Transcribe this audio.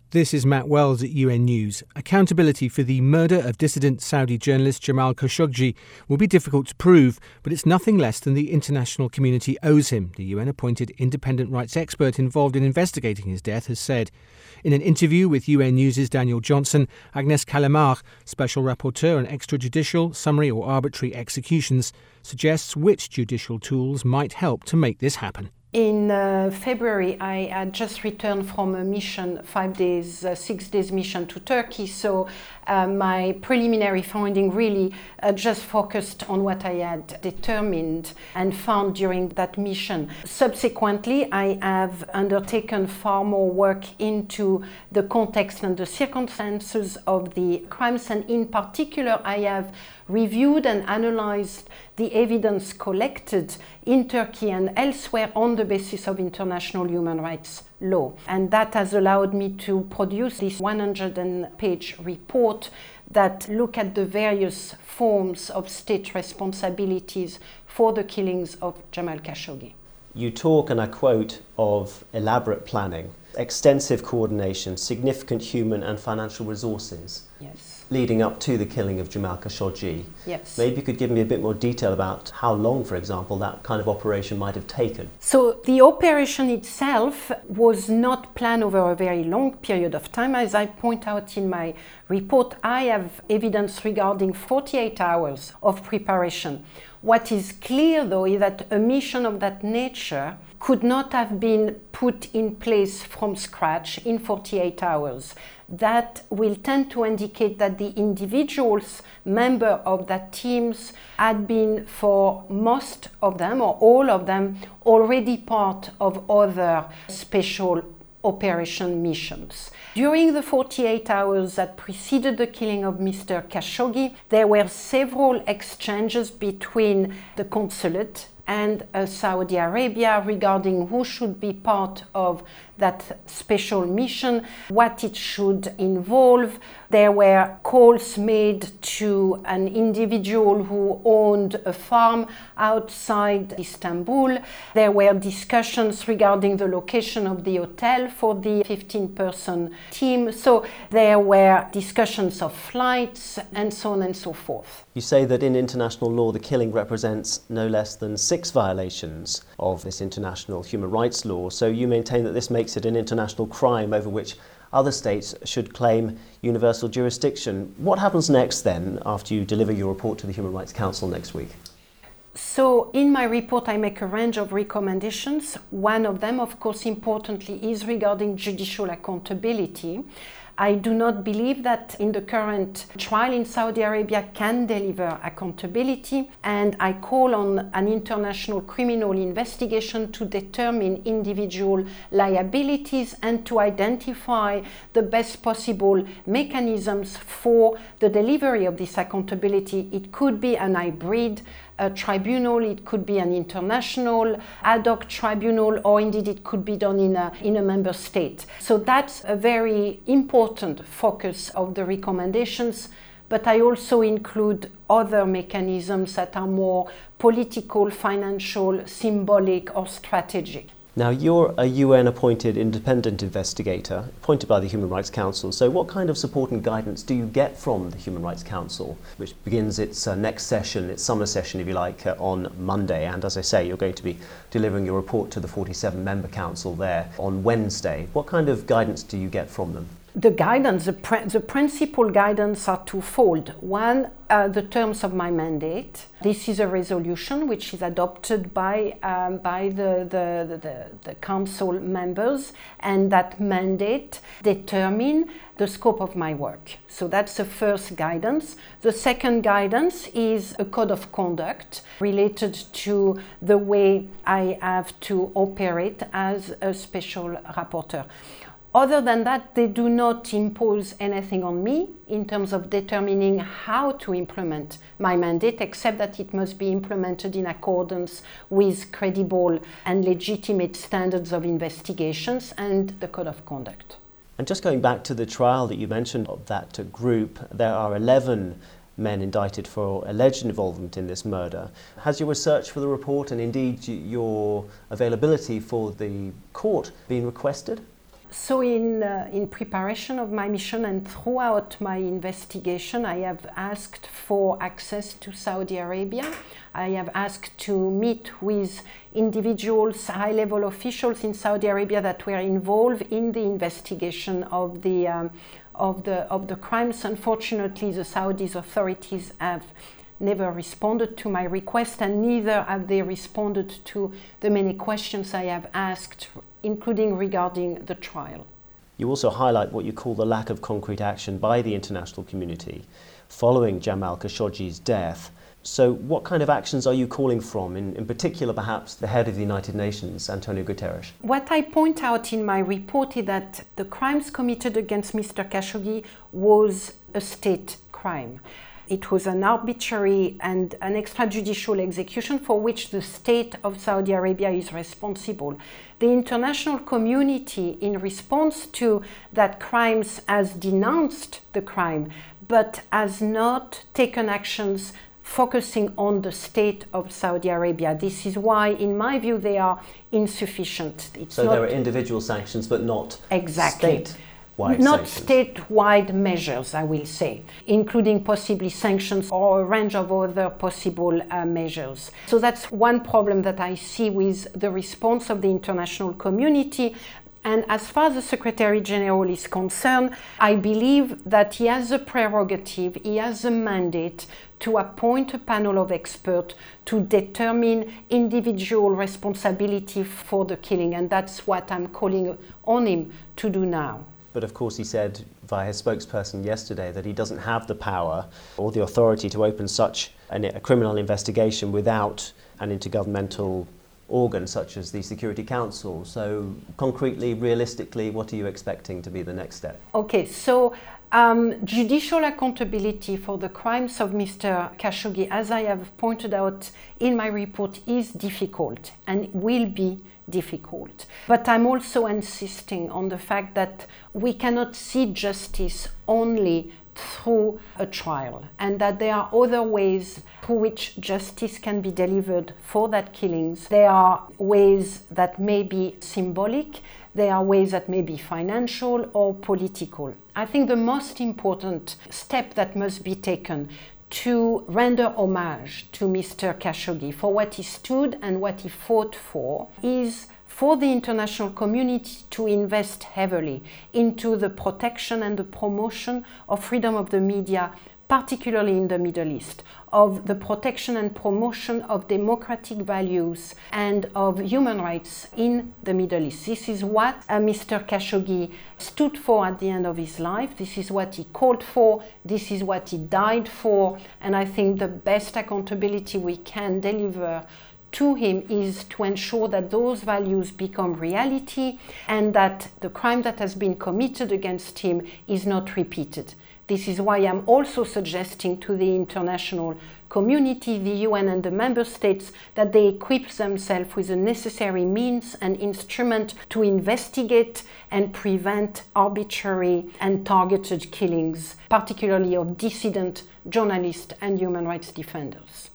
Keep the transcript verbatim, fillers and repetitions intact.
This is Matt Wells at U N News. Accountability for the murder of dissident Saudi journalist Jamal Khashoggi will be difficult to prove, but it's nothing less than the international community owes him, the U N-appointed independent rights expert involved in investigating his death has said. In an interview with U N News' Daniel Johnson, Agnès Callamard, Special Rapporteur on Extrajudicial, Summary or Arbitrary Executions, suggests which judicial tools might help to make this happen. In uh, February, I had just returned from a mission, five days, uh, six days mission to Turkey. So uh, my preliminary finding really uh, just focused on what I had determined and found during that mission. Subsequently, I have undertaken far more work into the context and the circumstances of the crimes, and in particular, I have reviewed and analyzed the evidence collected in Turkey and elsewhere on the basis of international human rights law. And that has allowed me to produce this one hundred page report that look at the various forms of state responsibilities for the killings of Jamal Khashoggi. You talk, and I quote, of elaborate planning, extensive coordination, significant human and financial resources. Yes. Leading up to the killing of Jamal Khashoggi. Yes. Maybe you could give me a bit more detail about how long, for example, that kind of operation might have taken. So the operation itself was not planned over a very long period of time. As I point out in my report, I have evidence regarding forty-eight hours of preparation. What is clear, though, is that a mission of that nature could not have been put in place from scratch in forty-eight hours. That will tend to indicate that the individuals, member of that teams, had been, for most of them or all of them, already part of other special operation missions. During the forty-eight hours that preceded the killing of Mister Khashoggi, there were several exchanges between the consulate and uh, Saudi Arabia regarding who should be part of that special mission, what it should involve. There were calls made to an individual who owned a farm outside Istanbul. There were discussions regarding the location of the hotel for the fifteen-person team. So there were discussions of flights and so on and so forth. You say that in international law, the killing represents no less than six violations of this international human rights law. So you maintain that this makes it an international crime over which other states should claim universal jurisdiction. What happens next then, after you deliver your report to the Human Rights Council next week? So in my report, I make a range of recommendations. One of them, of course, importantly, is regarding judicial accountability. I do not believe that in the current trial in Saudi Arabia can deliver accountability, and I call on an international criminal investigation to determine individual liabilities and to identify the best possible mechanisms for the delivery of this accountability. It could be an hybrid a tribunal, it could be an international ad hoc tribunal, or indeed it could be done in a, in a member state. So that's a very important focus of the recommendations, but I also include other mechanisms that are more political, financial, symbolic, or strategic. Now, you're a U N-appointed independent investigator, appointed by the Human Rights Council. So what kind of support and guidance do you get from the Human Rights Council, which begins its uh, next session, its summer session, if you like, uh, on Monday? And as I say, you're going to be delivering your report to the forty-seven member council there on Wednesday. What kind of guidance do you get from them? The guidance, the, pr- the principal guidance are twofold. One, uh, the terms of my mandate. This is a resolution which is adopted by um, by the, the, the, the council members, and that mandate determine the scope of my work. So that's the first guidance. The second guidance is a code of conduct related to the way I have to operate as a special rapporteur. Other than that, they do not impose anything on me in terms of determining how to implement my mandate, except that it must be implemented in accordance with credible and legitimate standards of investigations and the code of conduct. And just going back to the trial that you mentioned of that group, there are eleven men indicted for alleged involvement in this murder. Has your research for the report and indeed your availability for the court been requested? So in, uh, in preparation of my mission and throughout my investigation, I have asked for access to Saudi Arabia. I have asked to meet with individuals, high-level officials in Saudi Arabia that were involved in the investigation of the, um, of the, of the crimes. Unfortunately, the Saudi authorities have never responded to my request, and neither have they responded to the many questions I have asked, including regarding the trial. You also highlight what you call the lack of concrete action by the international community following Jamal Khashoggi's death. So what kind of actions are you calling from, in, in particular perhaps the head of the United Nations, Antonio Guterres? What I point out in my report is that the crimes committed against Mister Khashoggi was a state crime. It was an arbitrary and an extrajudicial execution for which the state of Saudi Arabia is responsible. The international community, in response to that crimes, has denounced the crime, but has not taken actions focusing on the state of Saudi Arabia. This is why, in my view, they are insufficient. It's so not there are individual sanctions, but not exactly. state. Not statewide measures, I will say, including possibly sanctions or a range of other possible uh, measures. So that's one problem that I see with the response of the international community. And as far as the Secretary General is concerned, I believe that he has a prerogative, he has a mandate to appoint a panel of experts to determine individual responsibility for the killing. And that's what I'm calling on him to do now. But of course he said via his spokesperson yesterday that he doesn't have the power or the authority to open such an, a criminal investigation without an intergovernmental organ such as the Security Council. So concretely, realistically, what are you expecting to be the next step? Okay, so um, judicial accountability for the crimes of Mister Khashoggi, as I have pointed out in my report, is difficult and will be difficult. But I'm also insisting on the fact that we cannot see justice only through a trial, and that there are other ways through which justice can be delivered for that killings. There are ways that may be symbolic, there are ways that may be financial or political. I think the most important step that must be taken to render homage to Mister Khashoggi for what he stood and what he fought for is for the international community to invest heavily into the protection and the promotion of freedom of the media, particularly in the Middle East, of the protection and promotion of democratic values and of human rights in the Middle East. This is what uh, Mister Khashoggi stood for at the end of his life. This is what he called for. This is what he died for. And I think the best accountability we can deliver to him is to ensure that those values become reality and that the crime that has been committed against him is not repeated. This is why I'm also suggesting to the international community, the U N and the member states, that they equip themselves with the necessary means and instruments to investigate and prevent arbitrary and targeted killings, particularly of dissident journalists and human rights defenders.